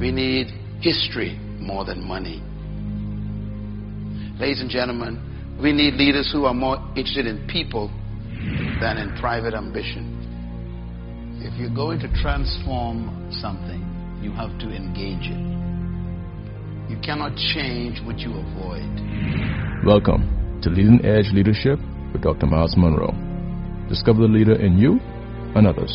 We need history more than money. Ladies and gentlemen, we need leaders who are more interested in people than in private ambition. If you're going to transform something, you have to engage it. You cannot change what you avoid. Welcome to Leading Edge Leadership with Dr. Myles Munroe. Discover the leader in you and others.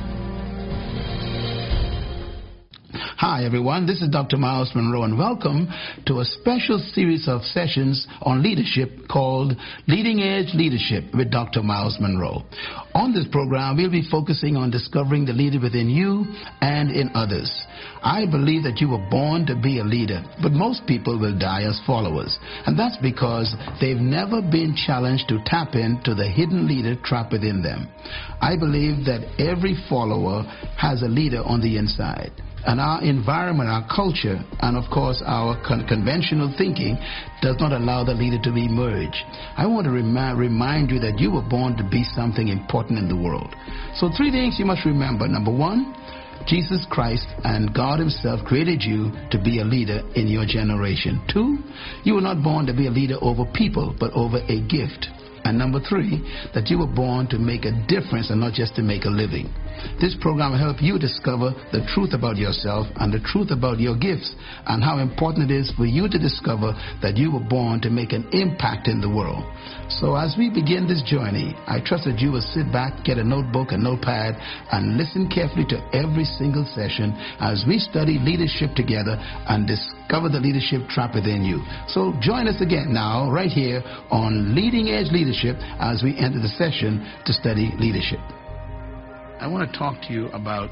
Hi everyone, this is Dr. Myles Munroe, and welcome to a special series of sessions on leadership called Leading Edge Leadership with Dr. Myles Munroe. On this program, we'll be focusing on discovering the leader within you and in others. I believe that you were born to be a leader, but most people will die as followers. And that's because they've never been challenged to tap into the hidden leader trapped within them. I believe that every follower has a leader on the inside. And our environment, our culture, and of course our conventional thinking does not allow the leader to be emerged. I want to remind you that you were born to be something important in the world. So 3 things you must remember. Number 1, Jesus Christ and God Himself created you to be a leader in your generation. 2, you were not born to be a leader over people, but over a gift. And number 3, that you were born to make a difference and not just to make a living. This program will help you discover the truth about yourself and the truth about your gifts, and how important it is for you to discover that you were born to make an impact in the world. So as we begin this journey, I trust that you will sit back, get a notebook, a notepad, and listen carefully to every single session as we study leadership together and discover the leadership trap within you. So join us again now, right here on Leading Edge Leadership, as we enter the session to study leadership. I want to talk to you about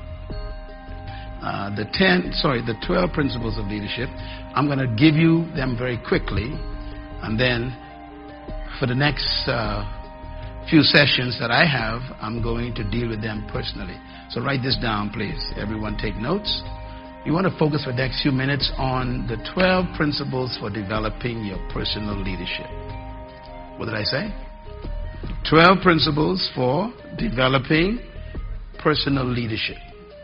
the 12 principles of leadership. I'm going to give you them very quickly, and then for the next few sessions that I have, I'm going to deal with them personally. So write this down, please. Everyone take notes. You want to focus for the next few minutes on the 12 principles for developing your personal leadership. What did I say? 12 principles for developing personal leadership.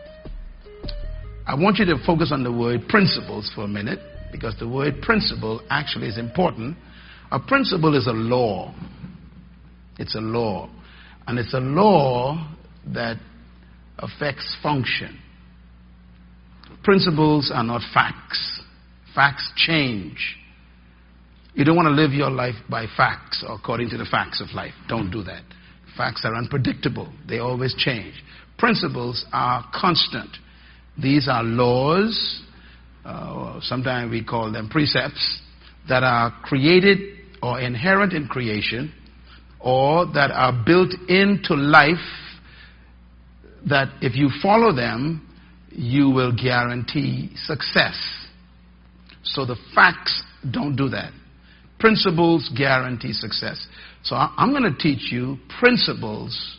I want you to focus on the word principles for a minute, because the word principle actually is important. A principle is a law. It's a law. And it's a law that affects function. Principles are not facts. Facts change. You don't want to live your life by facts or according to the facts of life. Don't do that. Facts are unpredictable. They always change. Principles are constant. These are laws, sometimes we call them precepts, that are created or inherent in creation, or that are built into life, that if you follow them, you will guarantee success. So the facts don't do that. Principles guarantee success. So I'm going to teach you principles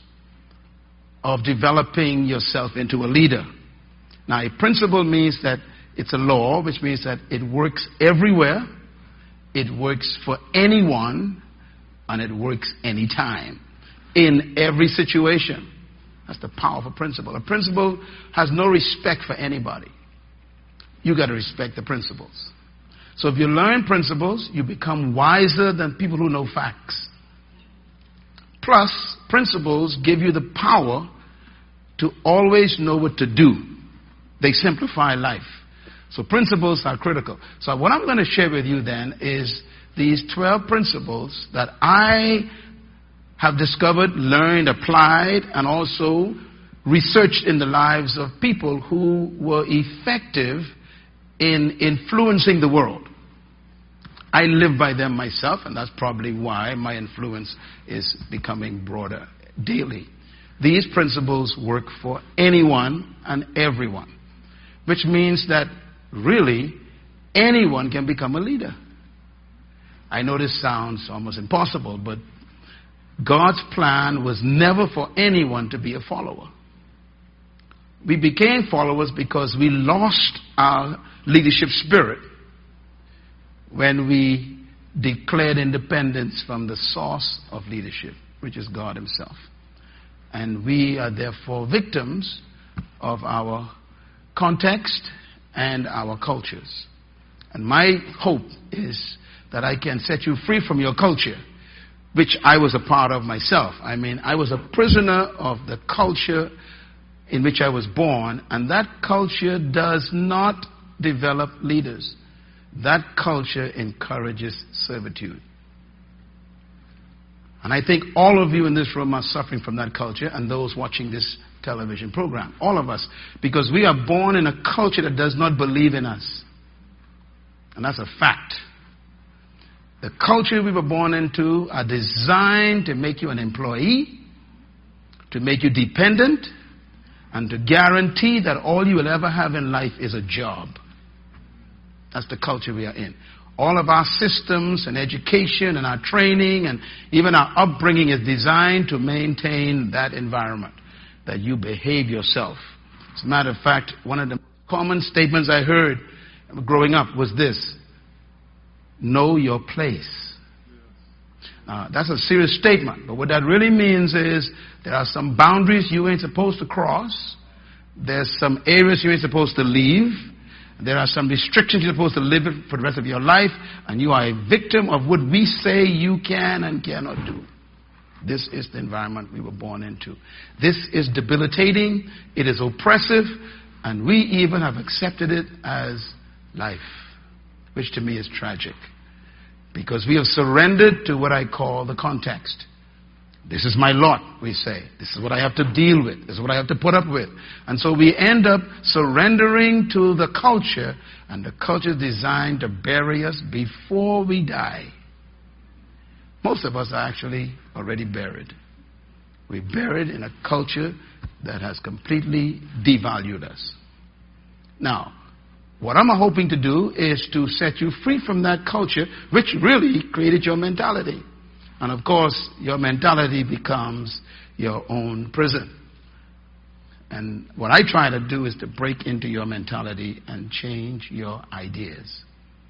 of developing yourself into a leader. Now, a principle means that it's a law, which means that it works everywhere, it works for anyone, and it works anytime, in every situation. That's the power of a principle. A principle has no respect for anybody. You got to respect the principles. So if you learn principles, you become wiser than people who know facts. Plus, principles give you the power to always know what to do. They simplify life. So principles are critical. So what I'm going to share with you then is these 12 principles that I have discovered, learned, applied, and also researched in the lives of people who were effective in influencing the world. I live by them myself, and that's probably why my influence is becoming broader daily. These principles work for anyone and everyone, which means that really anyone can become a leader. I know this sounds almost impossible, but God's plan was never for anyone to be a follower. We became followers because we lost our leadership spirit when we declared independence from the source of leadership, which is God Himself. And we are therefore victims of our context and our cultures. And my hope is that I can set you free from your culture, which I was a part of myself. I mean, I was a prisoner of the culture in which I was born, and that culture does not develop leaders. That culture encourages servitude. And I think all of you in this room are suffering from that culture, and those watching this television program. All of us. Because we are born in a culture that does not believe in us. And that's a fact. The culture we were born into are designed to make you an employee, to make you dependent, and to guarantee that all you will ever have in life is a job. That's the culture we are in. All of our systems and education and our training and even our upbringing is designed to maintain that environment, that you behave yourself. As a matter of fact, one of the common statements I heard growing up was this: know your place. That's a serious statement, but what that really means is there are some boundaries you ain't supposed to cross. There's some areas you ain't supposed to leave. There are some restrictions you're supposed to live in for the rest of your life, and you are a victim of what we say you can and cannot do. This is the environment we were born into. This is debilitating, it is oppressive, and we even have accepted it as life, which to me is tragic, because we have surrendered to what I call the context. This is my lot, we say. This is what I have to deal with. This is what I have to put up with. And so we end up surrendering to the culture, and the culture is designed to bury us before we die. Most of us are actually already buried. We're buried in a culture that has completely devalued us. Now, what I'm hoping to do is to set you free from that culture, which really created your mentality. And of course, your mentality becomes your own prison. And what I try to do is to break into your mentality and change your ideas.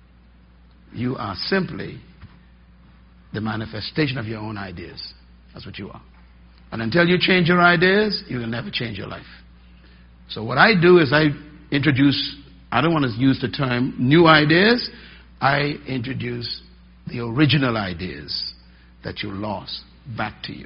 You are simply the manifestation of your own ideas. That's what you are. And until you change your ideas, you will never change your life. So what I do is I introduce, I don't want to use the term new ideas, I introduce the original ideas that you lost back to you.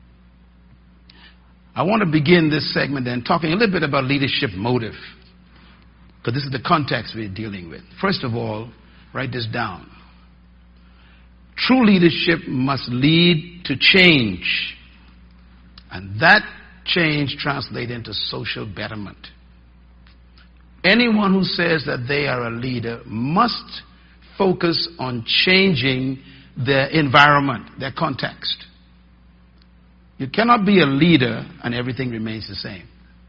I want to begin this segment then talking a little bit about leadership motive, because this is the context we're dealing with. First of all, write this down. True leadership must lead to change, and that change translates into social betterment. Anyone who says that they are a leader must focus on changing their environment, their context. You cannot be a leader and everything remains the same.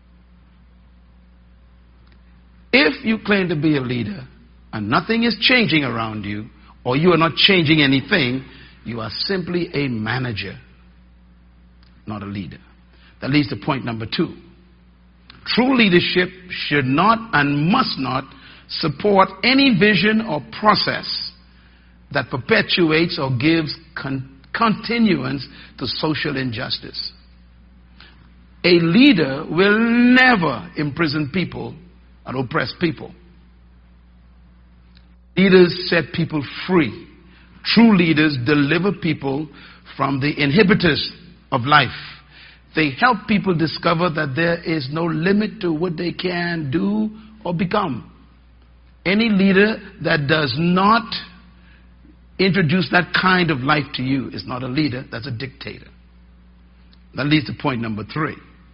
If you claim to be a leader and nothing is changing around you, or you are not changing anything, you are simply a manager, not a leader. That leads to point number 2. True leadership should not and must not support any vision or process that perpetuates or gives continuance to social injustice. A leader will never imprison people and oppress people. Leaders set people free. True leaders deliver people from the inhibitors of life. They help people discover that there is no limit to what they can do or become. Any leader that does not introduce that kind of life to you is not a leader, that's a dictator. That leads to point number 3.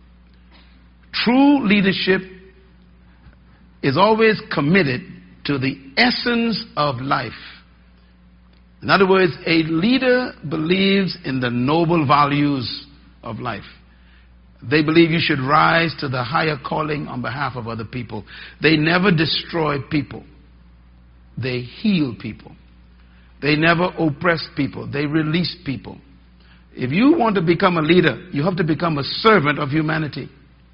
True leadership is always committed to the essence of life. In other words, a leader believes in the noble values of life. They believe you should rise to the higher calling on behalf of other people. They never destroy people. They heal people. They never oppress people. They release people. If you want to become a leader, you have to become a servant of humanity.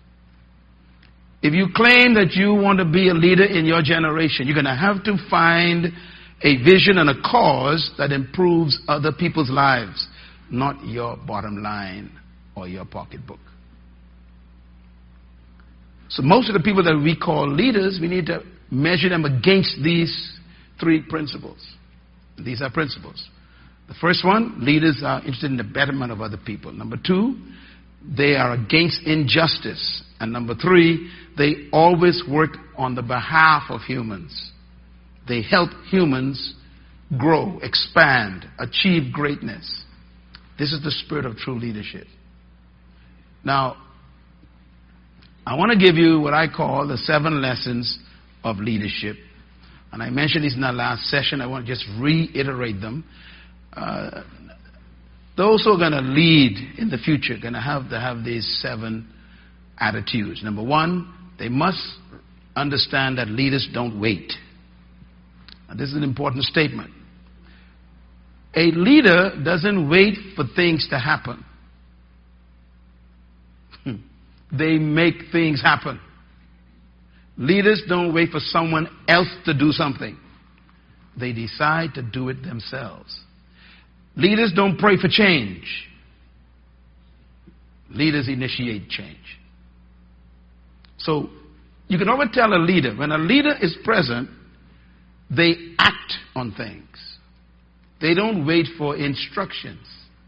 If you claim that you want to be a leader in your generation, you're going to have to find a vision and a cause that improves other people's lives, not your bottom line or your pocketbook. So most of the people that we call leaders, we need to measure them against these three principles. These are principles. The first one, leaders are interested in the betterment of other people. Number two, they are against injustice. And number three, they always work on the behalf of humans. They help humans grow, expand, achieve greatness. This is the spirit of true leadership. Now, I want to give you what I call the 7 lessons of leadership. And I mentioned these in our last session. I want to just reiterate them. Those who are going to lead in the future are going to have these 7 attitudes. Number 1, they must understand that leaders don't wait. Now, this is an important statement. A leader doesn't wait for things to happen. They make things happen. Leaders don't wait for someone else to do something. They decide to do it themselves. Leaders don't pray for change. Leaders initiate change. So you can always tell a leader, when a leader is present, they act on things. They don't wait for instructions.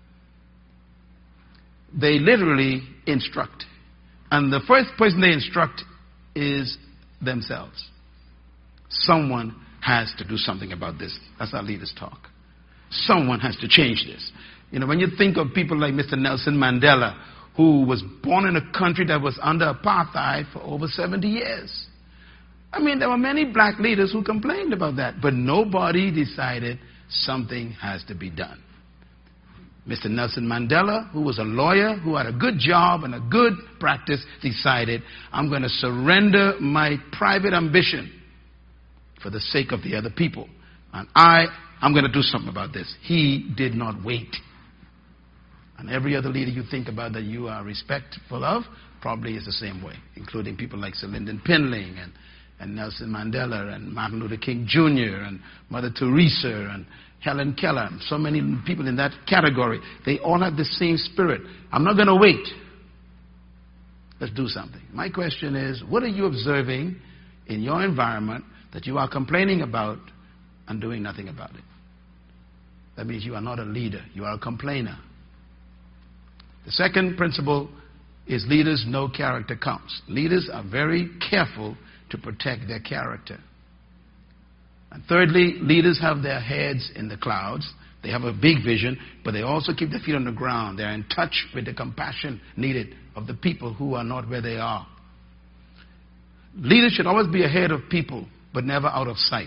They literally instruct. And the first person they instruct is themselves. Someone has to do something about this. That's how leaders talk. Someone has to change this. You know, when you think of people like Mr. Nelson Mandela, who was born in a country that was under apartheid for over 70 years. I mean, there were many black leaders who complained about that, but nobody decided something has to be done. Mr. Nelson Mandela, who was a lawyer, who had a good job and a good practice, decided, I'm going to surrender my private ambition for the sake of the other people. And I'm going to do something about this. He did not wait. And every other leader you think about that you are respectful of probably is the same way, including people like Sir Lyndon Pinling and Nelson Mandela and Martin Luther King Jr. and Mother Teresa and Helen Keller, so many people in that category. They all have the same spirit. I'm not going to wait. Let's do something. My question is, what are you observing in your environment that you are complaining about and doing nothing about it? That means you are not a leader. You are a complainer. The second principle is leaders know character counts. Leaders are very careful to protect their character. And thirdly, leaders have their heads in the clouds. They have a big vision, but they also keep their feet on the ground. They're in touch with the compassion needed of the people who are not where they are. Leaders should always be ahead of people, but never out of sight.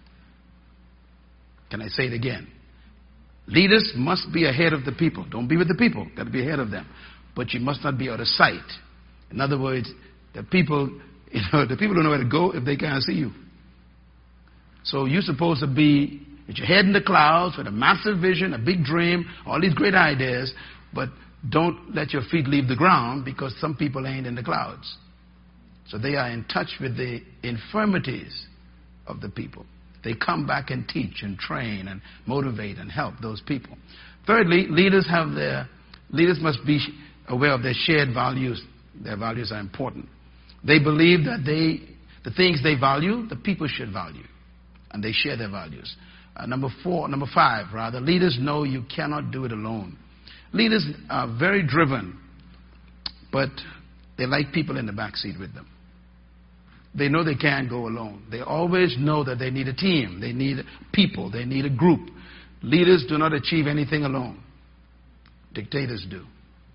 Can I say it again? Leaders must be ahead of the people. Don't be with the people. Got to be ahead of them. But you must not be out of sight. In other words, the people don't know where to go if they can't see you. So you're supposed to be with your head in the clouds with a massive vision, a big dream, all these great ideas, but don't let your feet leave the ground because some people ain't in the clouds. So they are in touch with the infirmities of the people. They come back and teach and train and motivate and help those people. Thirdly, leaders must be aware of their shared values. Their values are important. They believe that the things they value, the people should value. And they share their values. Number 5, leaders know you cannot do it alone. Leaders are very driven, but they like people in the backseat with them. They know they can't go alone. They always know that they need a team. They need people. They need a group. Leaders do not achieve anything alone. Dictators do.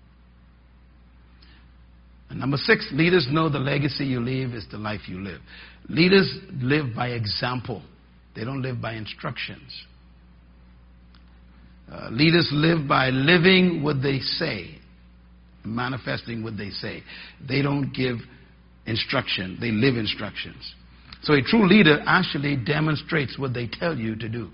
And number 6, leaders know the legacy you leave is the life you live. Leaders live by example. They don't live by instructions. Leaders live by living what they say, manifesting what they say. They don't give instruction. They live instructions. So a true leader actually demonstrates what they tell you to do.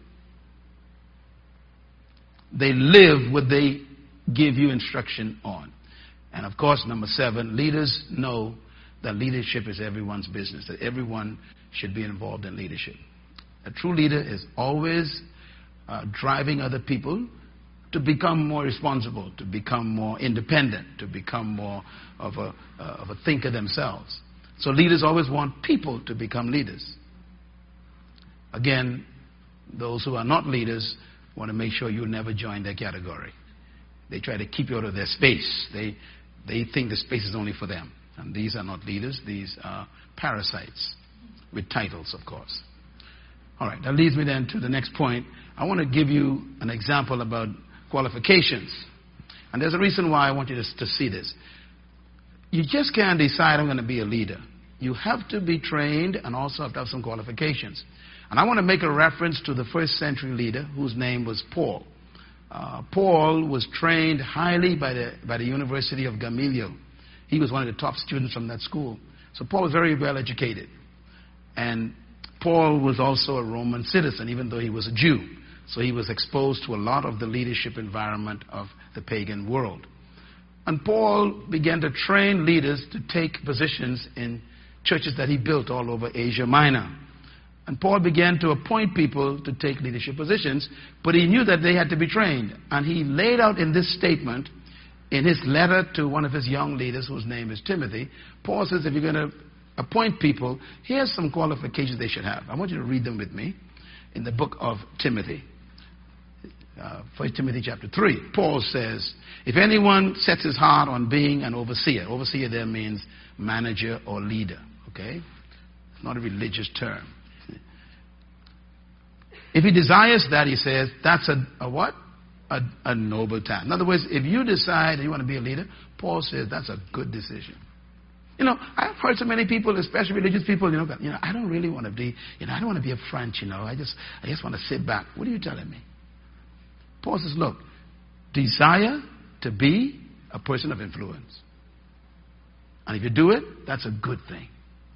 They live what they give you instruction on. And of course, number 7, leaders know that leadership is everyone's business, that everyone should be involved in leadership. A true leader is always driving other people to become more responsible, to become more independent, to become more of a thinker themselves. So leaders always want people to become leaders. Again, those who are not leaders want to make sure you never join their category. They try to keep you out of their space. They think the space is only for them. And these are not leaders. These are parasites with titles, of course. All right, that leads me then to the next point. I want to give you an example about qualifications. And there's a reason why I want you to see this. You just can't decide I'm going to be a leader. You have to be trained and also have to have some qualifications. And I want to make a reference to the first century leader whose name was Paul. Paul was trained highly by the University of Gamaliel. He was one of the top students from that school. So Paul was very well educated. And Paul was also a Roman citizen, even though he was a Jew. So he was exposed to a lot of the leadership environment of the pagan world. And Paul began to train leaders to take positions in churches that he built all over Asia Minor. And Paul began to appoint people to take leadership positions, but he knew that they had to be trained. And he laid out in this statement, in his letter to one of his young leaders, whose name is Timothy, Paul says, if you're going to appoint people, here's some qualifications they should have. I want you to read them with me in the book of Timothy. 1 Timothy chapter 3. Paul says, if anyone sets his heart on being an overseer there means manager or leader, okay? It's not a religious term. If he desires that, he says, that's a what? A noble task. In other words, if you decide that you want to be a leader, Paul says that's a good decision. You know, I've heard so many people, especially religious people, I don't really want to be, I don't want to be up front, I just want to sit back. What are you telling me? Paul says, look, desire to be a person of influence. And if you do it, that's a good thing.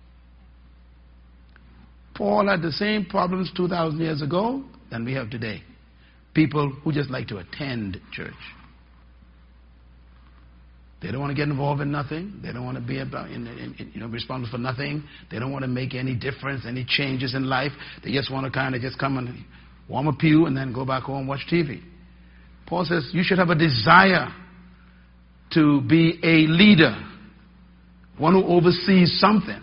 Paul had the same problems 2,000 years ago than we have today. People who just like to attend church. They don't want to get involved in nothing. They don't want to be responsible for nothing. They don't want to make any difference, any changes in life. They just want to kind of just come and warm a pew and then go back home and watch TV. Paul says you should have a desire to be a leader, one who oversees something.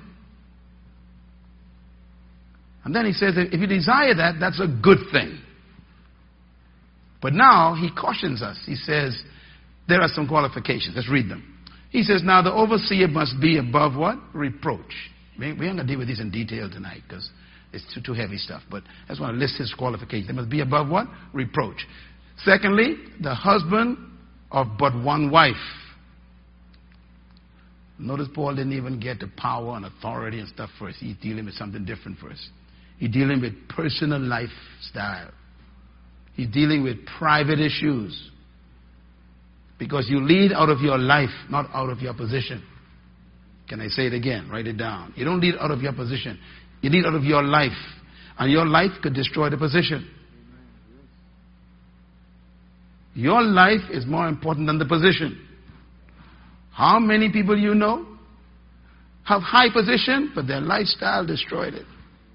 And then he says that if you desire that, that's a good thing. But now he cautions us. He says there are some qualifications. Let's read them. He says, now the overseer must be above what? Reproach. We aren't going to deal with these in detail tonight because it's too heavy stuff. But I just want to list his qualifications. They must be above what? Reproach. Secondly, the husband of but one wife. Notice Paul didn't even get the power and authority and stuff first. He's dealing with something different first. He's dealing with personal lifestyle. He's dealing with private issues. Because you lead out of your life, not out of your position. Can I say it again? Write it down. You don't lead out of your position. You lead out of your life. And your life could destroy the position. Your life is more important than the position. How many people you know have high position, but their lifestyle destroyed it?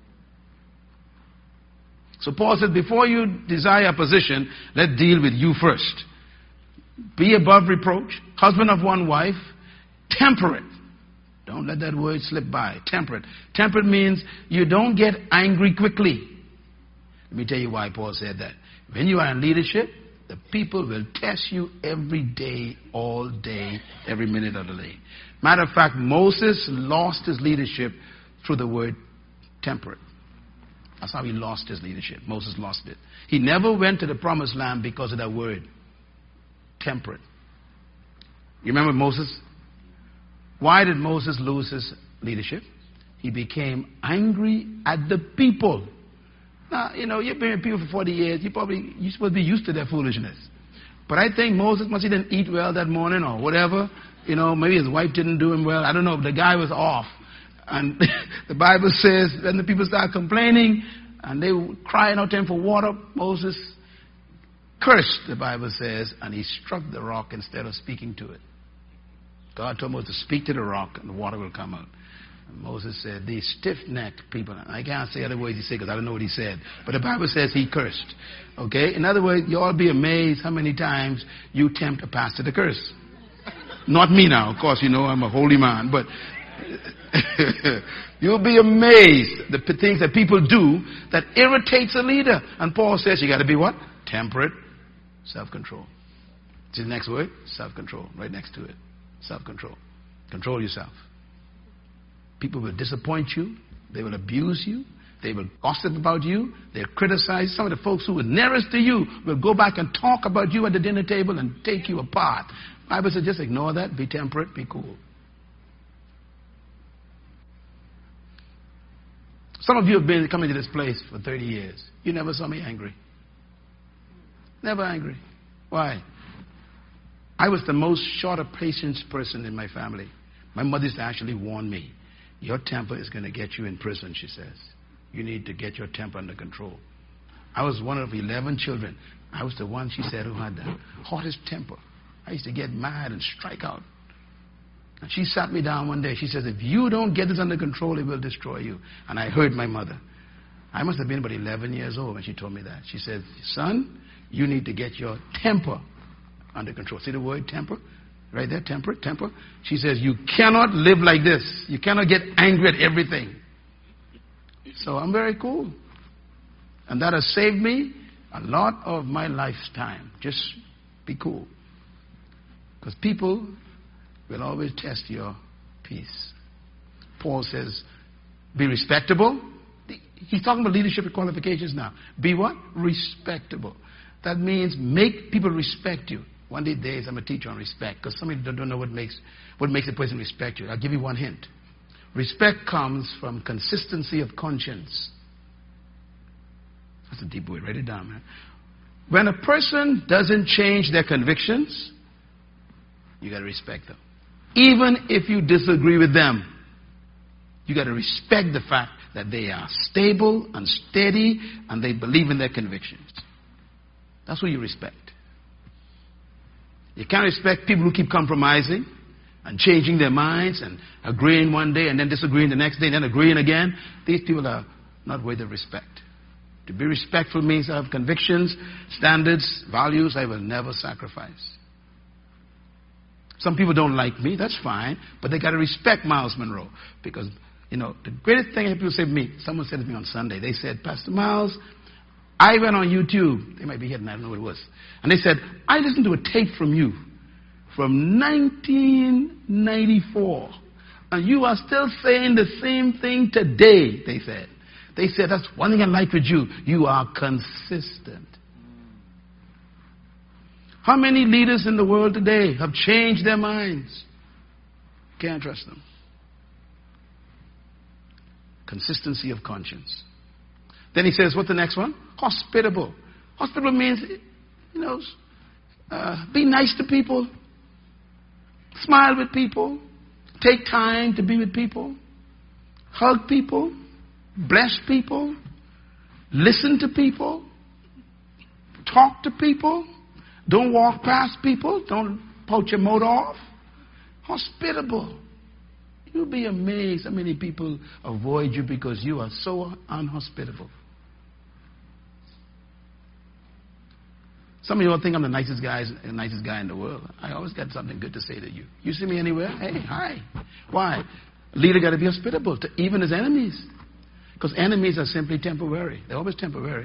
So Paul said, before you desire a position, let's deal with you first. Be above reproach, husband of one wife, temperate. Don't let that word slip by. Temperate. Temperate means you don't get angry quickly. Let me tell you why Paul said that. When you are in leadership, the people will test you every day, all day, every minute of the day. Matter of fact, Moses lost his leadership through the word temperate. That's how he lost his leadership. Moses lost it. He never went to the promised land because of that word. Temperate. You remember Moses? Why did Moses lose his leadership? He became angry at the people. Now, you've been with people for 40 years. You're supposed to be used to their foolishness. But I think Moses must have didn't eat well that morning or whatever. Maybe his wife didn't do him well. I don't know. The guy was off. And the Bible says when the people started complaining and they were crying out to him for water, Moses cursed, the Bible says, and he struck the rock instead of speaking to it. God told Moses to speak to the rock and the water will come out. And Moses said, these stiff-necked people. I can't say other words he said because I don't know what he said. But the Bible says he cursed. Okay? In other words, you all be amazed how many times you tempt a pastor to curse. Not me now. Of course, I'm a holy man. But You'll be amazed the things that people do that irritates a leader. And Paul says you got to be what? Temperate, self-control. See the next word? Self-control. Right next to it. Self-control. Control yourself. People will disappoint you. They will abuse you. They will gossip about you. They'll criticize. Some of the folks who are nearest to you will go back and talk about you at the dinner table and take you apart. The Bible says just ignore that. Be temperate. Be cool. Some of you have been coming to this place for 30 years. You never saw me angry. Never angry. Why? I was the most short of patience person in my family. My mother used to actually warn me. Your temper is going to get you in prison, she says. You need to get your temper under control. I was one of 11 children. I was the one, she said, who had the hottest temper. I used to get mad and strike out. And she sat me down one day. She says, if you don't get this under control, it will destroy you. And I heard my mother. I must have been about 11 years old when she told me that. She said, son, you need to get your temper under control. See the word temper? Right there, temper. She says, you cannot live like this. You cannot get angry at everything. So I'm very cool. And that has saved me a lot of my lifetime. Just be cool. Because people will always test your peace. Paul says, be respectable. He's talking about leadership qualifications now. Be what? Respectable. That means make people respect you. One of these days I'm going to teach you on respect, because some of you don't know what makes a person respect you. I'll give you one hint. Respect comes from consistency of conscience. That's a deep word. Write it down, man. When a person doesn't change their convictions, you got to respect them. Even if you disagree with them, you got to respect the fact that they are stable and steady and they believe in their convictions. That's what you respect. You can't respect people who keep compromising and changing their minds and agreeing one day and then disagreeing the next day and then agreeing again. These people are not worthy of respect. To be respectful means I have convictions, standards, values I will never sacrifice. Some people don't like me, that's fine, but they got to respect Myles Munroe. Because, the greatest thing people say to me, someone said to me on Sunday, they said, Pastor Myles, I went on YouTube. They might be hidden, I don't know what it was. And they said, I listened to a tape from you from 1994. And you are still saying the same thing today, they said. They said, that's one thing I like with you. You are consistent. How many leaders in the world today have changed their minds? Can't trust them. Consistency of conscience. Then he says, what's the next one? Hospitable. Hospitable means, be nice to people. Smile with people. Take time to be with people. Hug people. Bless people. Listen to people. Talk to people. Don't walk past people. Don't pout your motor off. Hospitable. You'll be amazed how many people avoid you because you are so unhospitable. Some of you all think I'm the nicest guy in the world. I always got something good to say to you. You see me anywhere? Hey, hi. Why? A leader got to be hospitable to even his enemies. Because enemies are simply temporary. They're always temporary.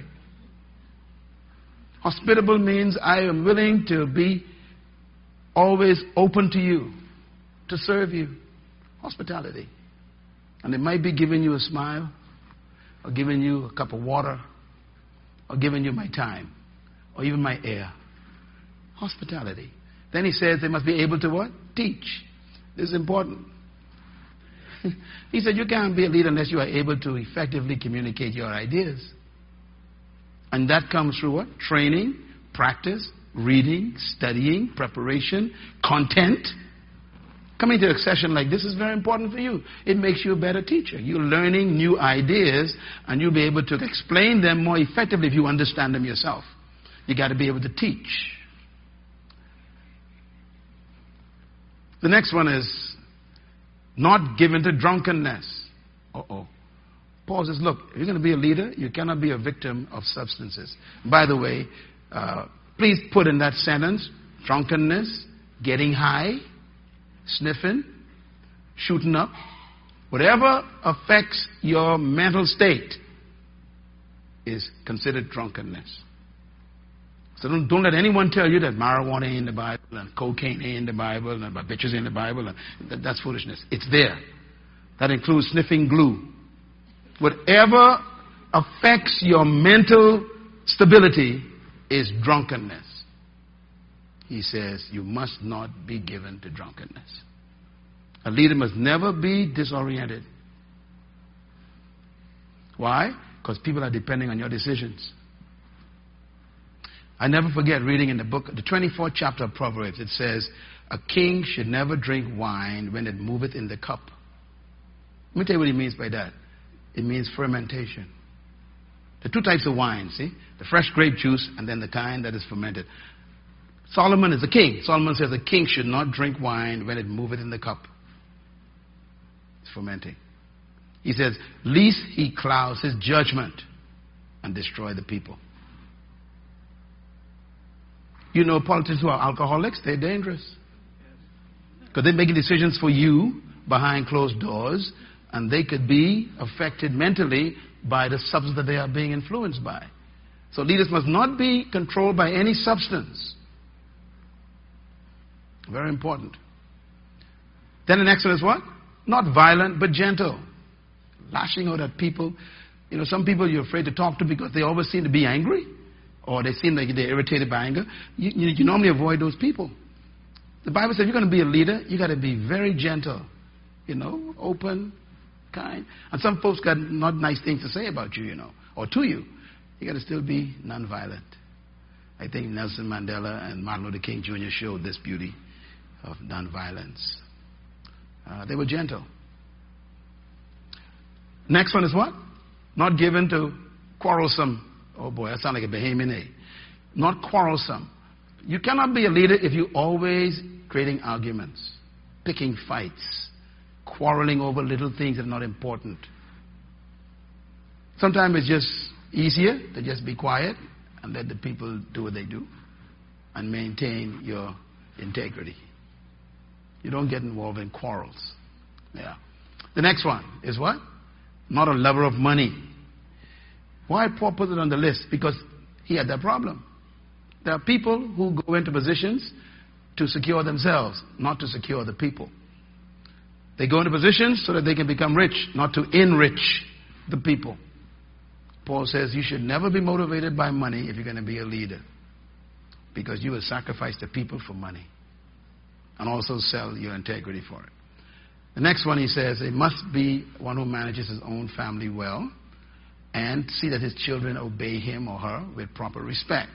Hospitable means I am willing to be always open to you, to serve you. Hospitality. And it might be giving you a smile, or giving you a cup of water, or giving you my time, or even my air. Hospitality. Then he says they must be able to what? Teach. This is important. He said you can't be a leader unless you are able to effectively communicate your ideas. And that comes through what? Training, practice, reading, studying, preparation, content. Coming to a session like this is very important for you. It makes you a better teacher. You're learning new ideas, and you'll be able to explain them more effectively if you understand them yourself. You got to be able to teach. The next one is not given to drunkenness. Paul says, look, if you're going to be a leader, you cannot be a victim of substances. By the way, please put in that sentence, drunkenness, getting high, sniffing, shooting up, Whatever affects your mental state is considered drunkenness. So don't let anyone tell you that marijuana ain't in the Bible and cocaine ain't in the Bible and bitches ain't in the Bible. And that's foolishness. It's there. That includes sniffing glue. Whatever affects your mental stability is drunkenness. He says you must not be given to drunkenness. A leader must never be disoriented. Why? Because people are depending on your decisions. I never forget reading in the book, the 24th chapter of Proverbs, it says, a king should never drink wine when it moveth in the cup. Let me tell you what he means by that. It means fermentation. There are two types of wine, see? The fresh grape juice and then the kind that is fermented. Solomon is the king. Solomon says a king should not drink wine when it moveth in the cup. It's fermenting. He says, lest he clouds his judgment and destroy the people. You know, politicians who are alcoholics, they're dangerous. Because they're making decisions for you behind closed doors, and they could be affected mentally by the substance that they are being influenced by. So leaders must not be controlled by any substance. Very important. Then the next one is what? Not violent, but gentle. Lashing out at people. You know, some people you're afraid to talk to because they always seem to be angry, or they seem like they're irritated by anger. You normally avoid those people. The Bible says if you're going to be a leader, you got to be very gentle, you know, open, kind. And some folks got not nice things to say about you, you know, or to you. You got to still be nonviolent. I think Nelson Mandela and Martin Luther King Jr. showed this beauty of nonviolence. They were gentle. Next one is what? Not given to quarrelsome. Oh boy, that sounds like a Bahamian name. Not quarrelsome. You cannot be a leader if you're always creating arguments, picking fights, quarreling over little things that are not important. Sometimes it's just easier to just be quiet and let the people do what they do and maintain your integrity. You don't get involved in quarrels. Yeah. The next one is what? Not a lover of money. Why Paul put it on the list? Because he had that problem. There are people who go into positions to secure themselves, not to secure the people. They go into positions so that they can become rich, not to enrich the people. Paul says you should never be motivated by money if you're going to be a leader, because you will sacrifice the people for money and also sell your integrity for it. The next one, he says, it must be one who manages his own family well and see that his children obey him or her with proper respect.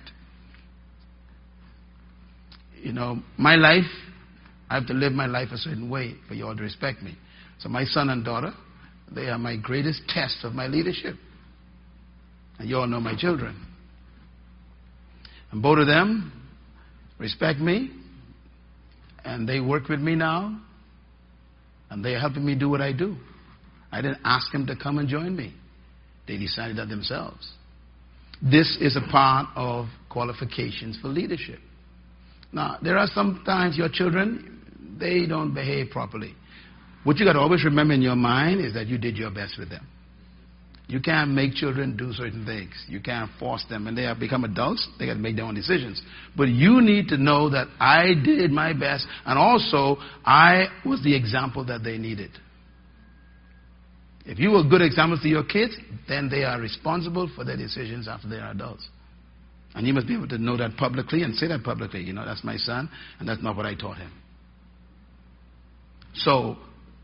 You know, my life, I have to live my life a certain way for you all to respect me. So my son and daughter, they are my greatest test of my leadership. And you all know my children. And both of them respect me, and they work with me now, and they're helping me do what I do. I didn't ask them to come and join me. They decided that themselves. This is a part of qualifications for leadership. Now, there are sometimes your children, they don't behave properly. What you got to always remember in your mind is that you did your best with them. You can't make children do certain things. You can't force them. When they have become adults, they got to make their own decisions. But you need to know that I did my best, and also I was the example that they needed. If you were good examples to your kids, then they are responsible for their decisions after they are adults. And you must be able to know that publicly and say that publicly. You know, that's my son, and that's not what I taught him. So,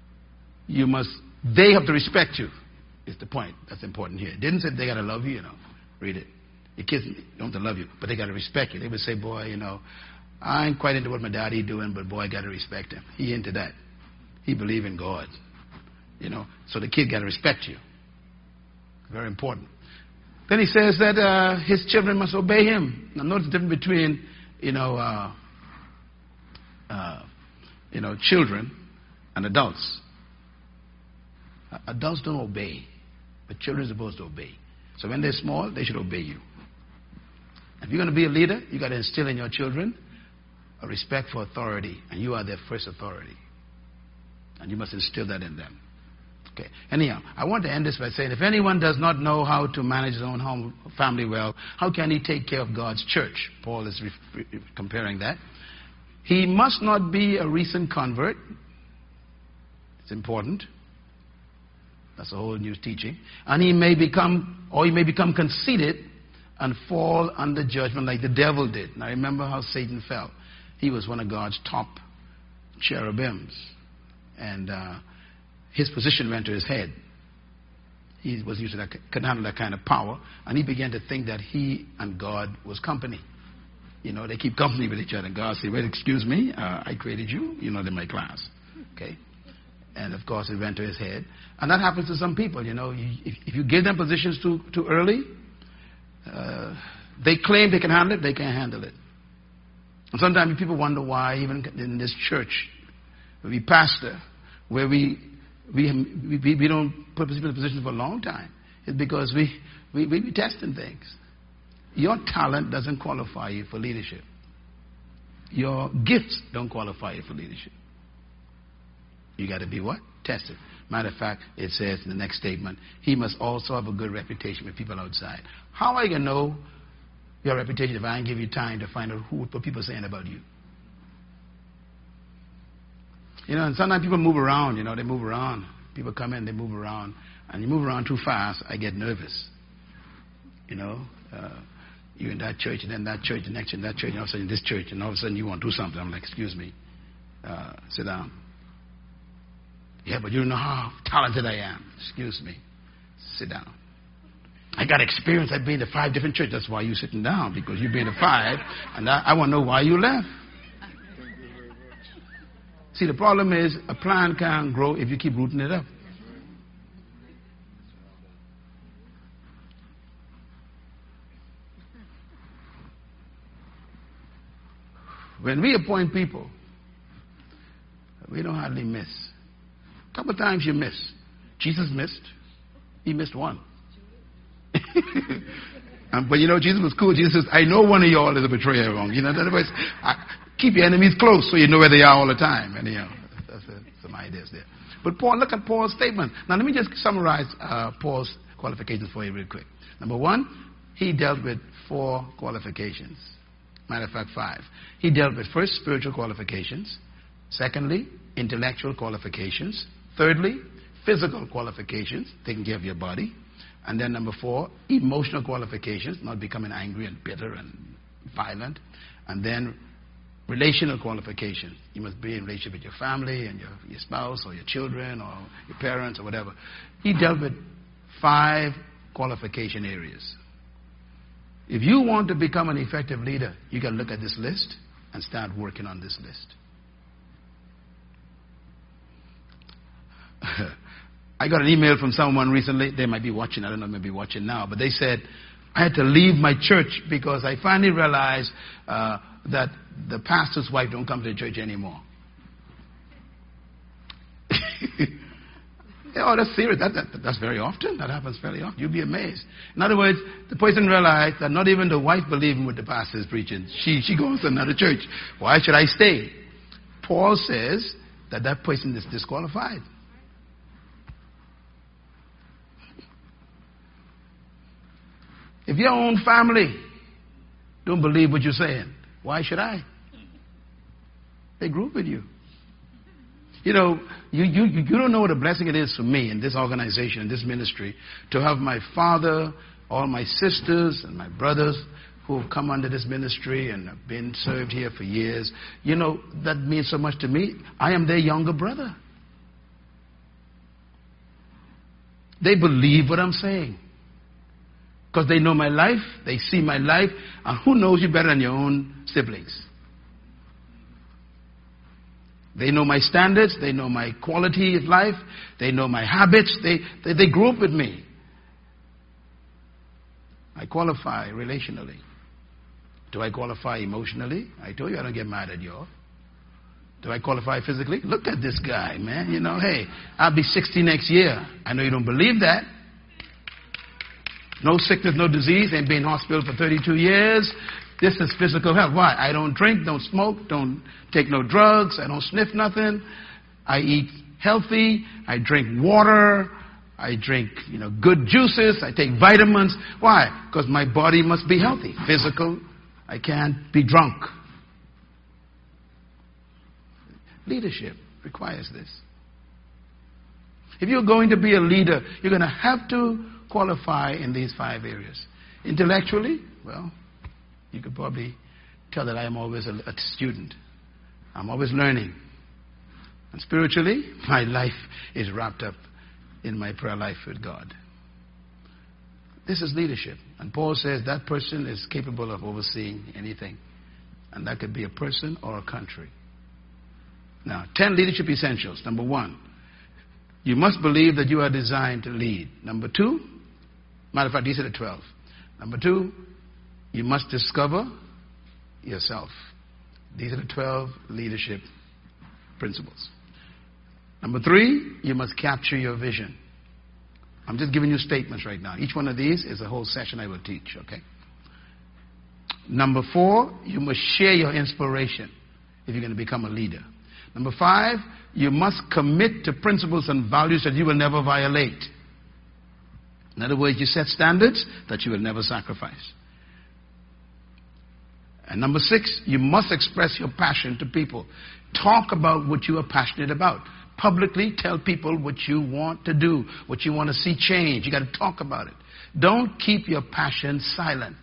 they have to respect you, is the point that's important here. It didn't say they got to love you, you know. Read it. Your kids don't have to love you, but they got to respect you. They would say, boy, you know, I ain't quite into what my daddy doing, but boy, I got to respect him. He into that. He believe in God. You know, so the kid got to respect you. Very important. Then he says that his children must obey him. Now, notice the difference between, children and adults. Adults don't obey, but children are supposed to obey. So when they're small, they should obey you. If you're going to be a leader, you got to instill in your children a respect for authority, and you are their first authority. And you must instill that in them. Okay. Anyhow, I want to end this by saying, if anyone does not know how to manage his own home, family well, how can he take care of God's church? Paul is comparing that. He must not be a recent convert. It's important. That's a whole new teaching. And he may become conceited and fall under judgment like the devil did. Now remember how Satan fell. He was one of God's top cherubims. And his position went to his head. He was used to that, couldn't handle that kind of power. And he began to think that he and God was company. You know, they keep company with each other. And God said, well, excuse me, I created you. You're not in my class. Okay? And of course, it went to his head. And that happens to some people, you know. If you give them positions too early, they claim they can handle it, they can't handle it. And sometimes people wonder why, even in this church, where we pastor, where we don't put people in position for a long time. It's because we be testing things. Your talent doesn't qualify you for leadership. Your gifts don't qualify you for leadership. You got to be what? Tested. Matter of fact, it says in the next statement, he must also have a good reputation with people outside. How are you going to know your reputation if I don't give you time to find out what people are saying about you? You know, and sometimes people move around, you know, they move around. People come in, they move around. And you move around too fast, I get nervous. You know, you're in that church, and then that church, the next in that church, and all of a sudden this church, and all of a sudden you want to do something. I'm like, excuse me, sit down. Yeah, but you don't know how talented I am. Excuse me, sit down. I got experience. I've been to 5 different churches. That's why you're sitting down, because you've been to 5, and I want to know why you left. See, the problem is a plant can't grow if you keep rooting it up. When we appoint people, we don't hardly miss. A couple of times you miss. Jesus missed. He missed one. But you know, Jesus was cool. Jesus says, I know one of y'all is a betrayer wrong. You know, in other words, keep your enemies close so you know where they are all the time. And, you know, that's some ideas there. But Paul, look at Paul's statement. Now, let me just summarize Paul's qualifications for you real quick. Number 1, he dealt with 4 qualifications. Matter of fact, 5. He dealt with, first, spiritual qualifications. Secondly, intellectual qualifications. Thirdly, physical qualifications, taking care of your body. And then number 4, emotional qualifications, not becoming angry and bitter and violent. And then relational qualifications. You must be in relationship with your family and your spouse or your children or your parents or whatever. He dealt with 5 qualification areas. If you want to become an effective leader, you got to look at this list and start working on this list. I got an email from someone recently. They might be watching. I don't know if they might be watching now. But they said, I had to leave my church because I finally realized that the pastor's wife don't come to the church anymore. Oh, that's serious. That's very often. That happens fairly often. You'll be amazed. In other words, the person realized that not even the wife believing what the pastor is preaching. She goes to another church. Why should I stay? Paul says that person is disqualified. If your own family don't believe what you're saying, why should I? They grew up with you. You know, you don't know what a blessing it is for me in this organization, in this ministry, to have my father, all my sisters and my brothers who have come under this ministry and have been served here for years. You know, that means so much to me. I am their younger brother. They believe what I'm saying. Because they know my life, they see my life, and who knows you better than your own siblings? They know my standards, they know my quality of life, they know my habits, they grew up with me. I qualify relationally. Do I qualify emotionally? I told you I don't get mad at you all. Do I qualify physically? Look at this guy, man. You know, hey, I'll be 60 next year. I know you don't believe that. No sickness, no disease, ain't been in hospital for 32 years. This is physical health. Why? I don't drink, don't smoke, don't take no drugs, I don't sniff nothing. I eat healthy. I drink water. I drink, good juices. I take vitamins. Why? Because my body must be healthy. Physical. I can't be drunk. Leadership requires this. If you're going to be a leader, you're going to have to qualify in these 5 areas. Intellectually, well, you could probably tell that I am always a student. I'm always learning. And spiritually, my life is wrapped up in my prayer life with God. This is leadership. And Paul says that person is capable of overseeing anything. And that could be a person or a country. Now, 10 leadership essentials. Number 1, you must believe that you are designed to lead. Number 2, matter of fact, these are the 12. Number 2, you must discover yourself. These are the 12 leadership principles. Number 3, you must capture your vision. I'm just giving you statements right now. Each one of these is a whole session I will teach, okay? Number 4, you must share your inspiration if you're going to become a leader. Number 5, you must commit to principles and values that you will never violate. In other words, you set standards that you will never sacrifice. And number 6, you must express your passion to people. Talk about what you are passionate about. Publicly tell people what you want to do, what you want to see change. You got to talk about it. Don't keep your passion silent.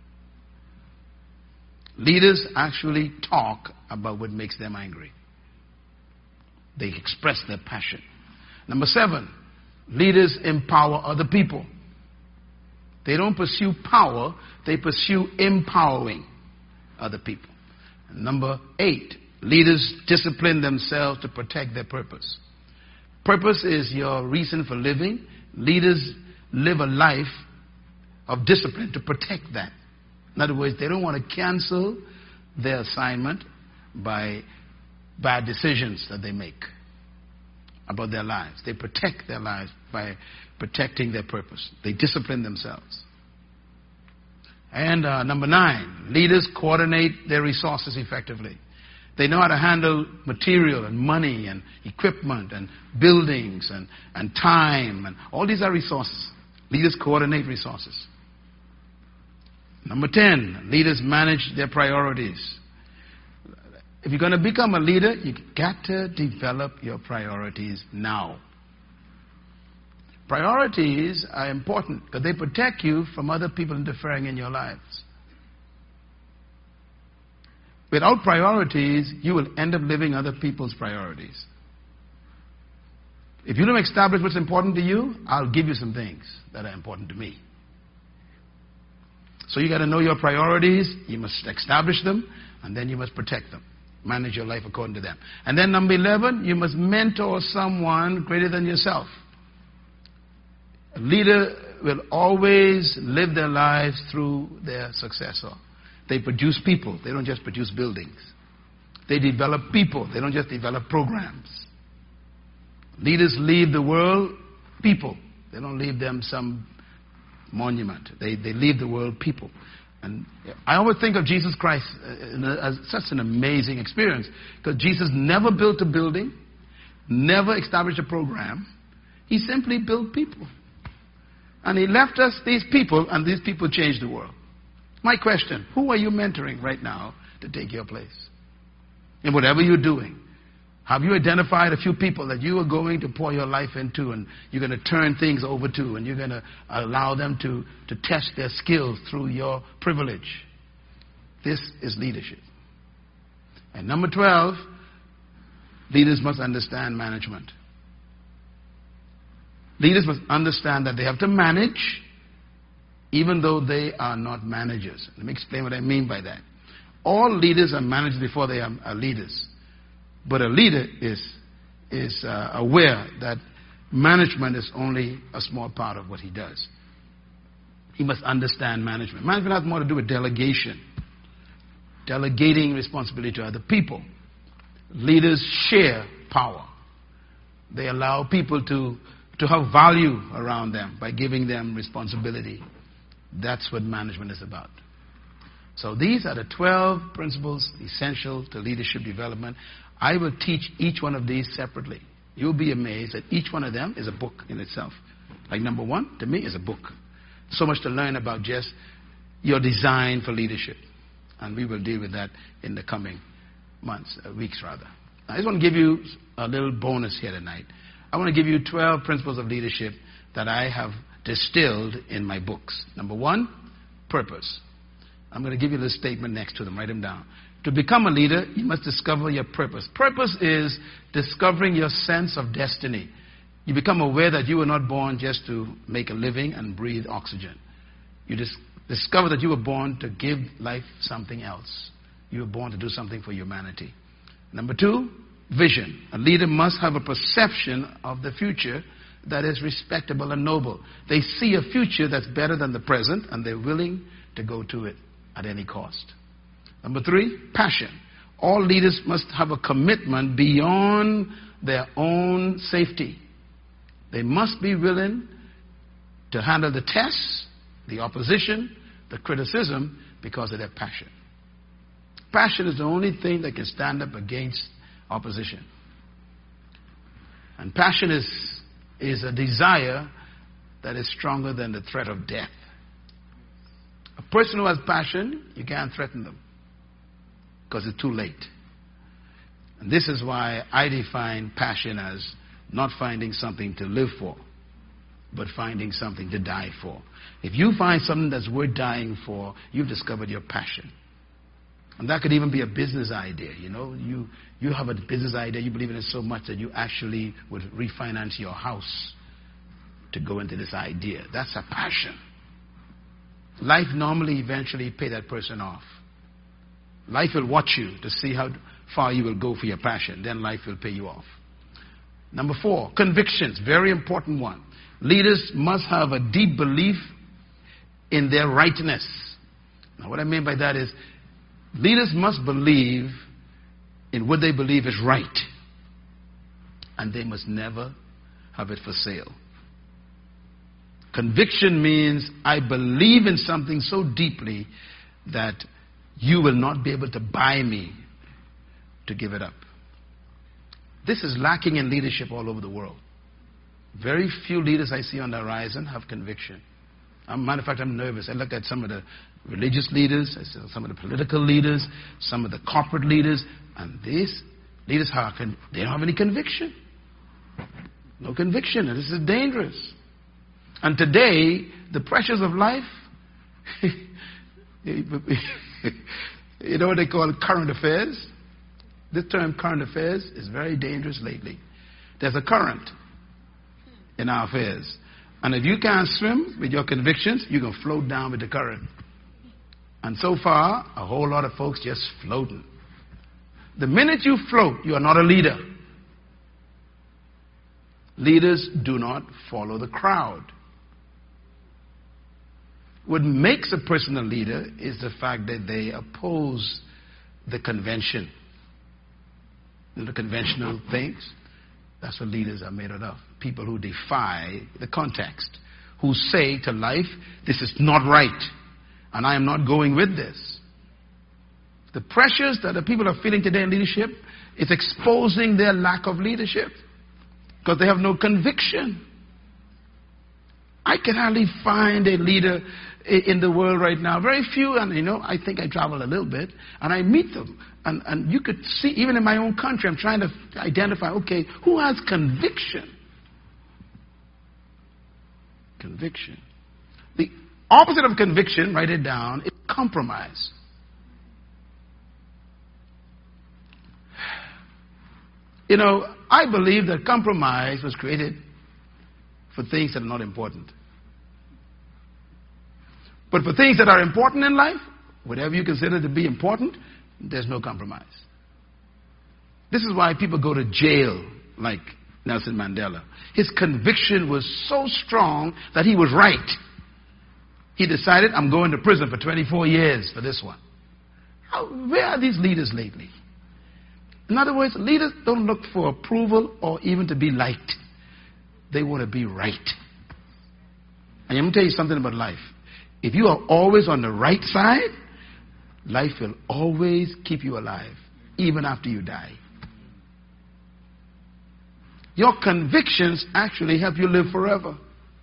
Leaders actually talk about what makes them angry. They express their passion. Number 7, leaders empower other people. They don't pursue power, they pursue empowering other people. And number 8, leaders discipline themselves to protect their purpose. Purpose is your reason for living. Leaders live a life of discipline to protect that. In other words, they don't want to cancel their assignment by bad decisions that they make about their lives. They protect their lives by protecting their purpose. They discipline themselves. And number 9, leaders coordinate their resources effectively. They know how to handle material and money and equipment and buildings and time. And all these are resources. Leaders coordinate resources. Number 10, leaders manage their priorities. If you're going to become a leader, you've got to develop your priorities now. Priorities are important because they protect you from other people interfering in your lives. Without priorities, you will end up living other people's priorities. If you don't establish what's important to you, I'll give you some things that are important to me. So you got to know your priorities, you must establish them, and then you must protect them. Manage your life according to them. And then number 11, you must mentor someone greater than yourself. A leader will always live their lives through their successor. They produce people. They don't just produce buildings. They develop people. They don't just develop programs. Leaders leave the world people. They don't leave them some monument. They leave the world people. And I always think of Jesus Christ as such an amazing experience because Jesus never built a building, never established a program. He simply built people. And he left us these people, and these people changed the world. My question, who are you mentoring right now to take your place? In whatever you're doing, have you identified a few people that you are going to pour your life into and you're going to turn things over to and you're going to allow them to test their skills through your privilege? This is leadership. And number 12, leaders must understand management. Leaders must understand that they have to manage even though they are not managers. Let me explain what I mean by that. All leaders are managers before they are leaders. But a leader is aware that management is only a small part of what he does. He must understand management. Management has more to do with delegation. Delegating responsibility to other people. Leaders share power. They allow people to have value around them by giving them responsibility. That's what management is about. So these are the 12 principles essential to leadership development. I will teach each one of these separately. You'll be amazed that each one of them is a book in itself. Like number one, to me, is a book. So much to learn about just your design for leadership. And we will deal with that in the coming months, weeks rather. I just want to give you a little bonus here tonight. I want to give you 12 principles of leadership that I have distilled in my books. Number one, purpose. I'm going to give you this statement next to them. Write them down. To become a leader, you must discover your purpose. Purpose is discovering your sense of destiny. You become aware that you were not born just to make a living and breathe oxygen. You discover that you were born to give life something else. You were born to do something for humanity. Number two, vision. A leader must have a perception of the future that is respectable and noble. They see a future that's better than the present, and they're willing to go to it at any cost. Number three, passion. All leaders must have a commitment beyond their own safety. They must be willing to handle the tests, the opposition, the criticism because of their passion. Passion is the only thing that can stand up against opposition. And passion is a desire that is stronger than the threat of death. A person who has passion, you can't threaten them because it's too late. And this is why I define passion as not finding something to live for, but finding something to die for. If you find something that's worth dying for, you've discovered your passion. And that could even be a business idea. You know, you have a business idea, you believe in it so much that you actually would refinance your house to go into this idea. That's a passion. Life normally eventually pay that person off. Life will watch you to see how far you will go for your passion. Then life will pay you off. Number four, convictions. Very important one. Leaders must have a deep belief in their rightness. Now what I mean by that is leaders must believe in what they believe is right. And they must never have it for sale. Conviction means I believe in something so deeply that you will not be able to buy me to give it up. This is lacking in leadership all over the world. Very few leaders I see on the horizon have conviction. Matter of fact, I'm nervous. I look at some of the religious leaders, I see some of the political leaders, some of the corporate leaders, and these leaders, they don't have any conviction. No conviction, and this is dangerous. And today, the pressures of life, you know what they call current affairs? This term current affairs is very dangerous lately. There's a current in our affairs. And if you can't swim with your convictions, you can float down with the current. And so far, a whole lot of folks just floating. The minute you float, you are not a leader. Leaders do not follow the crowd. What makes a person a leader is the fact that they oppose the convention. The conventional things. That's what leaders are made out of. People who defy the context. Who say to life, this is not right. And I am not going with this. The pressures that the people are feeling today in leadership is exposing their lack of leadership. Because they have no conviction. I can hardly find a leader in the world right now. Very few, and you know, I think I travel a little bit, and I meet them. And you could see, even in my own country, I'm trying to identify, okay, who has conviction? Conviction. The opposite of conviction, write it down, is compromise. You know, I believe that compromise was created for things that are not important. But for things that are important in life, whatever you consider to be important, there's no compromise. This is why people go to jail like Nelson Mandela. His conviction was so strong that he was right. He decided, I'm going to prison for 24 years for this one. Where are these leaders lately? In other words, leaders don't look for approval or even to be liked. They want to be right. And I'm going to tell you something about life. If you are always on the right side, life will always keep you alive, even after you die. Your convictions actually help you live forever.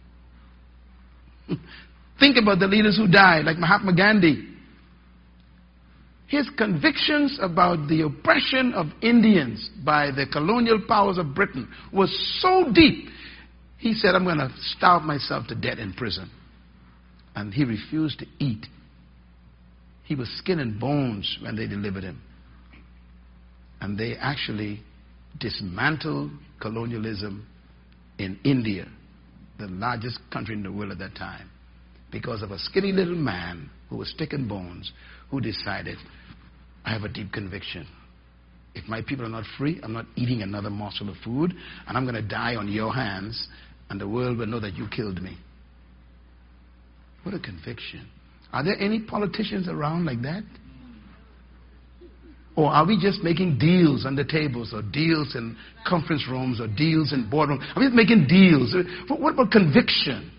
Think about the leaders who died, like Mahatma Gandhi. His convictions about the oppression of Indians by the colonial powers of Britain was so deep. He said, I'm going to starve myself to death in prison. And he refused to eat. He was skin and bones when they delivered him. And they actually dismantled colonialism in India, the largest country in the world at that time, because of a skinny little man who was stick and bones, who decided, I have a deep conviction. If my people are not free, I'm not eating another morsel of food, and I'm going to die on your hands, and the world will know that you killed me. What a conviction. Are there any politicians around like that? Or are we just making deals under tables, or deals in conference rooms, or deals in boardrooms? Are we just making deals? What about conviction?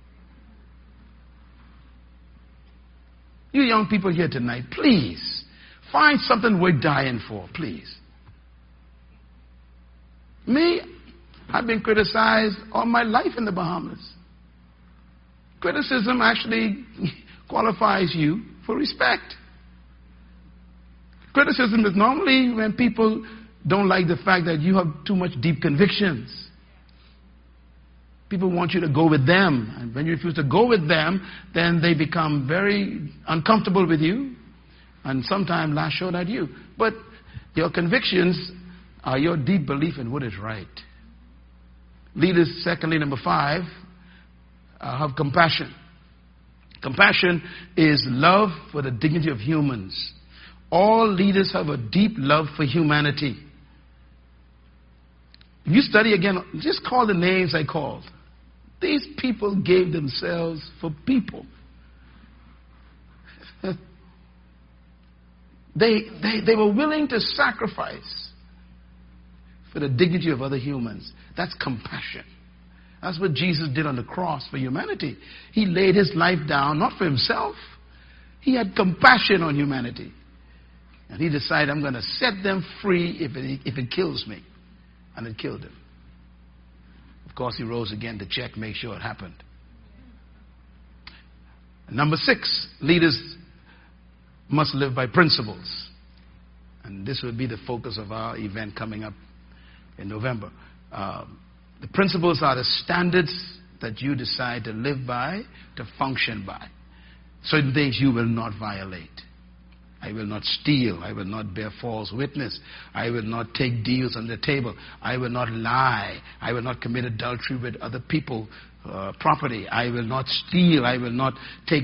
You young people here tonight, please, find something worth dying for, please. Me, I've been criticized all my life in the Bahamas. Criticism actually qualifies you for respect. Criticism is normally when people don't like the fact that you have too much deep convictions. People want you to go with them. And when you refuse to go with them, then they become very uncomfortable with you and sometimes lash out at you. But your convictions are your deep belief in what is right. Leaders, secondly, number 5, have compassion. Compassion is love for the dignity of humans. All leaders have a deep love for humanity. If you study again, just call the names I called. These people gave themselves for people. They were willing to sacrifice for the dignity of other humans. That's compassion. That's what Jesus did on the cross for humanity. He laid his life down, not for himself. He had compassion on humanity. And he decided, I'm going to set them free if it kills me. And it killed him. Of course, he rose again to check, make sure it happened. Number 6, leaders must live by principles. And this will be the focus of our event coming up in November. The principles are the standards that you decide to live by, to function by. Certain things you will not violate. I will not steal. I will not bear false witness. I will not take deals on the table. I will not lie. I will not commit adultery with other people's property. I will not steal. I will not take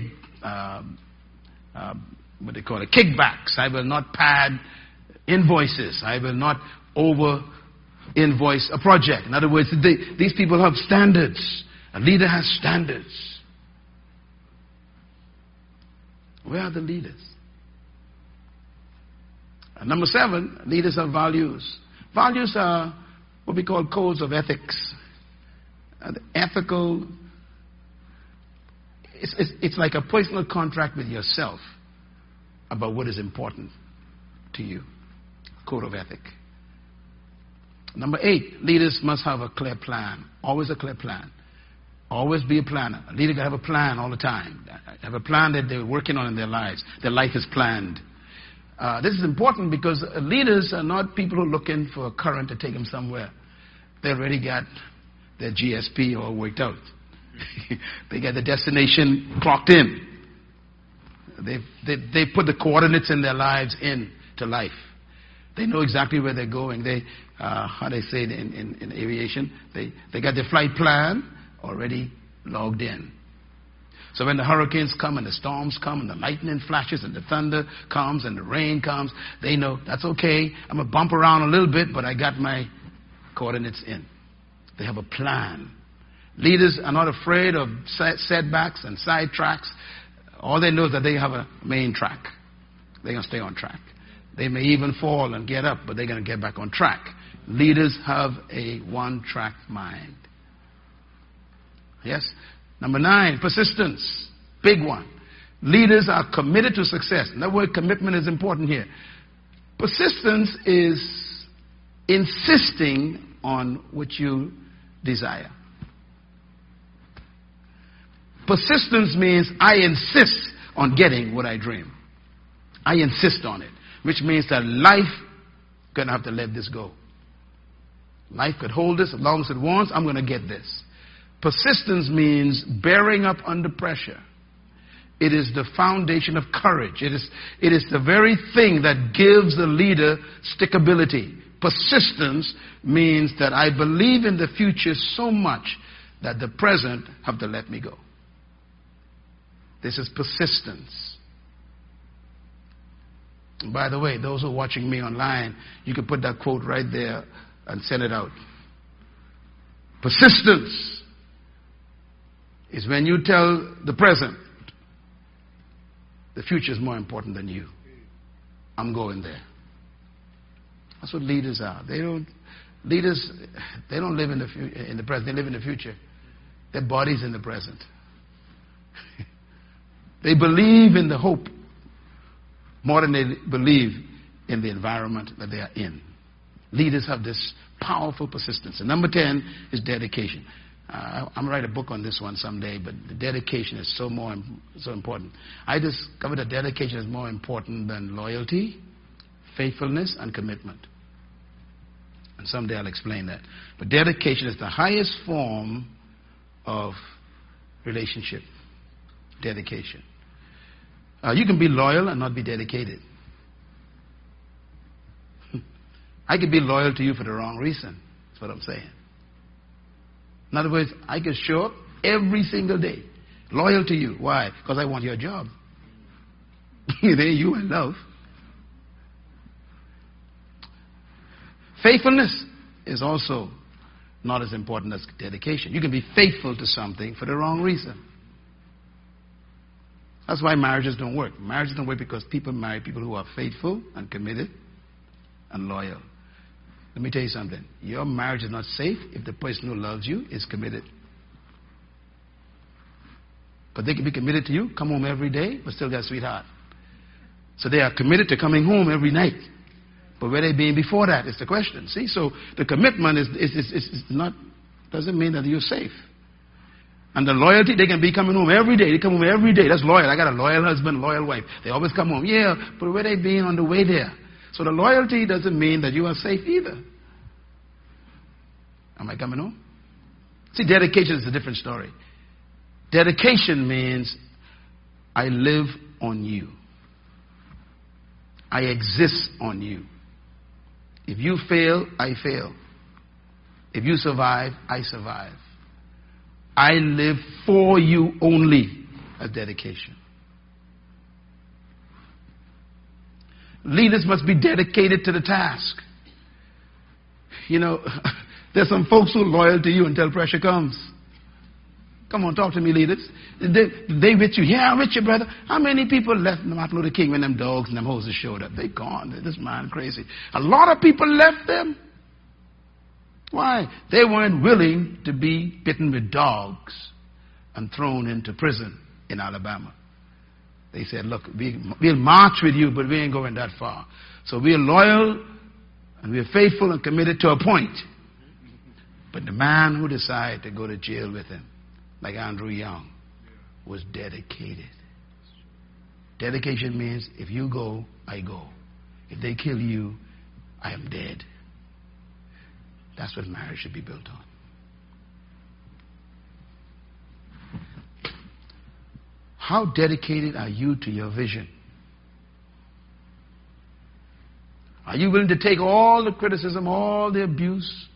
what they call it, kickbacks. I will not pad invoices. I will not over invoice a project. In other words, these people have standards. A leader has standards. Where are the leaders? Number 7, leaders have values. Values are what we call codes of ethics. The ethical, it's like a personal contract with yourself about what is important to you. Code of ethic. Number 8, leaders must have a clear plan. Always a clear plan. Always be a planner. A leader can have a plan all the time. Have a plan that they're working on in their lives. Their life is planned. This is important because leaders are not people who are looking for a current to take them somewhere. They already got their GSP all worked out. They got the destination clocked in. They put the coordinates in their lives into life. They know exactly where they're going. How they say it in aviation, they got their flight plan already logged in. So when the hurricanes come and the storms come and the lightning flashes and the thunder comes and the rain comes, they know that's okay. I'm going to bump around a little bit, but I got my coordinates in. They have a plan. Leaders are not afraid of setbacks and side tracks. All they know is that they have a main track. They're going to stay on track. They may even fall and get up, but they're going to get back on track. Leaders have a one-track mind. Yes? Number 9, persistence. Big one. Leaders are committed to success. That word commitment is important here. Persistence is insisting on what you desire. Persistence means I insist on getting what I dream. I insist on it, which means that life going to have to let this go. Life could hold this as long as it wants. I'm going to get this. Persistence means bearing up under pressure. It is the foundation of courage. It is the very thing that gives the leader stickability. Persistence means that I believe in the future so much that the present have to let me go. This is persistence. And by the way, those who are watching me online, you can put that quote right there and send it out. Persistence is when you tell the present, the future is more important than you. I'm going there. That's what leaders are. Leaders don't live in the present. They live in the future. Their body's in the present. They believe in the hope more than they believe in the environment that they are in. Leaders have this powerful persistence. And number 10 is dedication. I'm going to write a book on this one someday, but the dedication is so important. I discovered that dedication is more important than loyalty, faithfulness, and commitment. And someday I'll explain that. But dedication is the highest form of relationship. Dedication. You can be loyal and not be dedicated. I could be loyal to you for the wrong reason. That's what I'm saying. In other words, I could show up every single day, loyal to you. Why? Because I want your job. There you in love. Faithfulness is also not as important as dedication. You can be faithful to something for the wrong reason. That's why marriages don't work. Marriages don't work because people marry people who are faithful and committed and loyal. Let me tell you something. Your marriage is not safe if the person who loves you is committed. Because they can be committed to you, come home every day, but still got a sweetheart. So they are committed to coming home every night. But where they been before that is the question. See, so the commitment is not, doesn't mean that you're safe. And the loyalty, they can be coming home every day. They come home every day. That's loyal. I got a loyal husband, loyal wife. They always come home. Yeah, but where they been on the way there? So the loyalty doesn't mean that you are safe either. Am I coming home? See, dedication is a different story. Dedication means I live on you. I exist on you. If you fail, I fail. If you survive, I survive. I live for you only as dedication. Leaders must be dedicated to the task. You know, there's some folks who are loyal to you until pressure comes. Come on, talk to me, leaders. They with you. Yeah, I'm with you, brother. How many people left Martin Luther King when them dogs and them hoses showed up? They gone. This man crazy. A lot of people left them. Why? They weren't willing to be bitten with dogs and thrown into prison in Alabama. They said, look, we'll march with you, but we ain't going that far. So we're loyal and we're faithful and committed to a point. But the man who decided to go to jail with him, like Andrew Young, was dedicated. Dedication means if you go, I go. If they kill you, I am dead. That's what marriage should be built on. How dedicated are you to your vision? Are you willing to take all the criticism, all the abuse?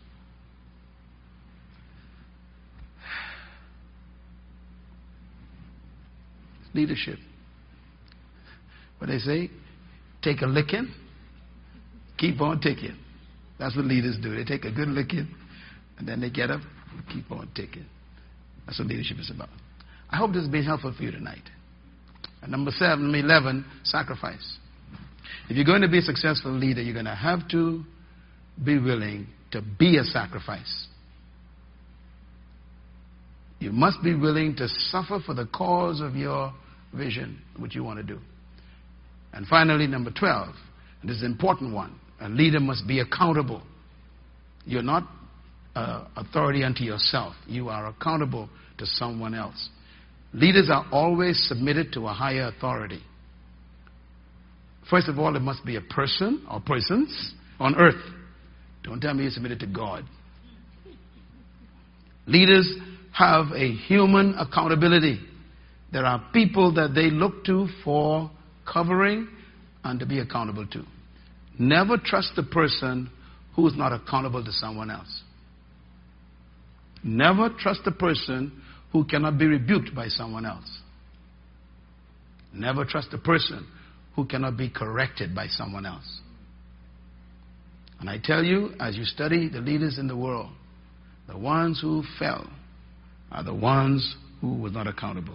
Leadership. What they say? Take a licking, keep on ticking. That's what leaders do. They take a good licking, and then they get up and keep on ticking. That's what leadership is about. I hope this has been helpful for you tonight. And number 11, sacrifice. If you're going to be a successful leader, you're going to have to be willing to be a sacrifice. You must be willing to suffer for the cause of your vision, what you want to do. And finally, number 12, and this is an important one, a leader must be accountable. You're not authority unto yourself. You are accountable to someone else. Leaders are always submitted to a higher authority. First of all, it must be a person or persons on earth. Don't tell me you're submitted to God. Leaders have a human accountability. There are people that they look to for covering and to be accountable to. Never trust a person who is not accountable to someone else. Never trust a person who cannot be rebuked by someone else. Never trust a person who cannot be corrected by someone else. And I tell you, as you study the leaders in the world, the ones who fell are the ones who were not accountable.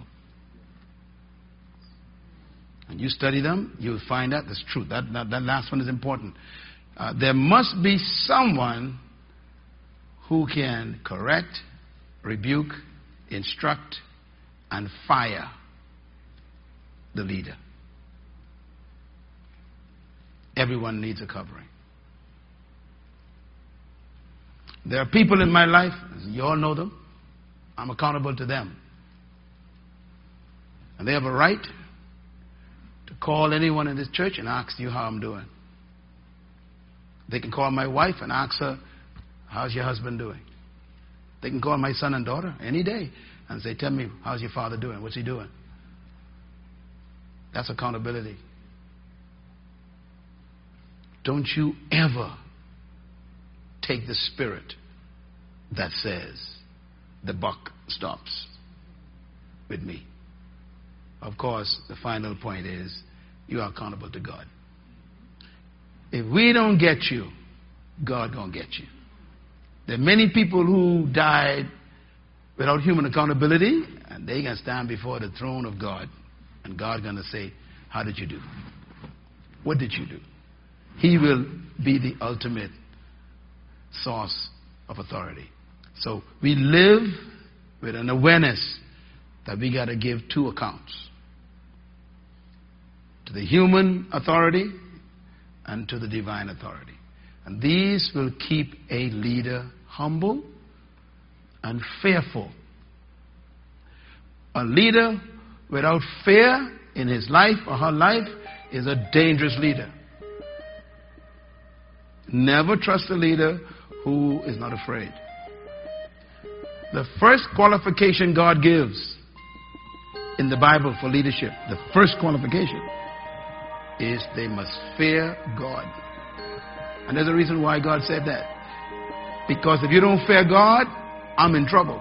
And you study them, you'll find out that's true. That last one is important. There must be someone who can correct, rebuke, instruct, and fire the leader. Everyone needs a covering. There are people in my life, you all know them, I'm accountable to them. And they have a right to call anyone in this church and ask you how I'm doing. They can call my wife and ask her, how's your husband doing? They can call my son and daughter any day and say, tell me, how's your father doing? What's he doing? That's accountability. Don't you ever take the spirit that says the buck stops with me. Of course, the final point is you are accountable to God. If we don't get you, God gonna get you. There are many people who died without human accountability, and they can stand before the throne of God, and God gonna say, how did you do? What did you do? He will be the ultimate source of authority. So we live with an awareness that we got to give two accounts. To the human authority and to the divine authority. And these will keep a leader humble and fearful. A leader without fear in his life or her life is a dangerous leader. Never trust a leader who is not afraid. The first qualification God gives in the Bible for leadership, the first qualification is they must fear God. And there's a reason why God said that. Because if you don't fear God, I'm in trouble.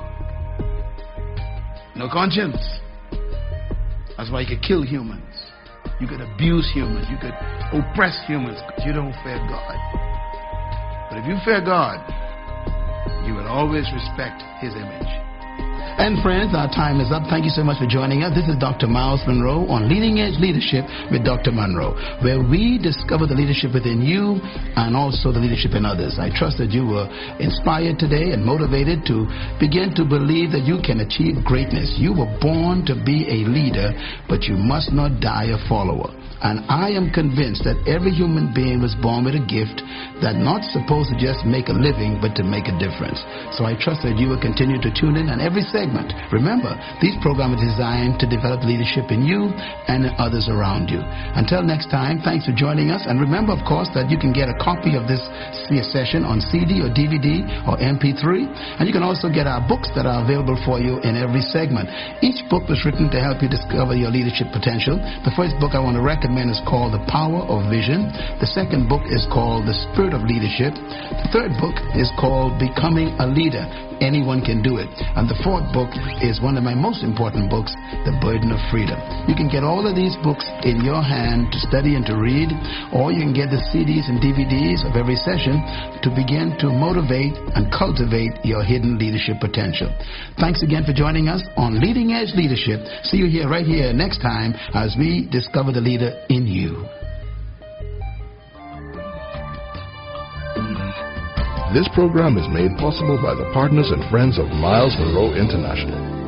No conscience. That's why you could kill humans. You could abuse humans. You could oppress humans because you don't fear God. But if you fear God, you will always respect His image. And friends, our time is up. Thank you so much for joining us. This is Dr. Myles Munroe on Leading Edge Leadership with Dr. Munroe, where we discover the leadership within you and also the leadership in others. I trust that you were inspired today and motivated to begin to believe that you can achieve greatness. You were born to be a leader, but you must not die a follower. And I am convinced that every human being was born with a gift that not supposed to just make a living, but to make a difference. So I trust that you will continue to tune in on every segment. Remember, these programs are designed to develop leadership in you and in others around you. Until next time, thanks for joining us. And remember, of course, that you can get a copy of this session on CD or DVD or MP3. And you can also get our books that are available for you in every segment. Each book was written to help you discover your leadership potential. The first book I want to recommend is called The Power of Vision. The second book is called The Spirit of Leadership. The third book is called Becoming a Leader. Anyone can do it. And the fourth book is one of my most important books, The Burden of Freedom. You can get all of these books in your hand to study and to read, or you can get the CDs and DVDs of every session to begin to motivate and cultivate your hidden leadership potential. Thanks again for joining us on Leading Edge Leadership. See you here, right here, next time as we discover the leader in you. This program is made possible by the partners and friends of Myles Munroe International.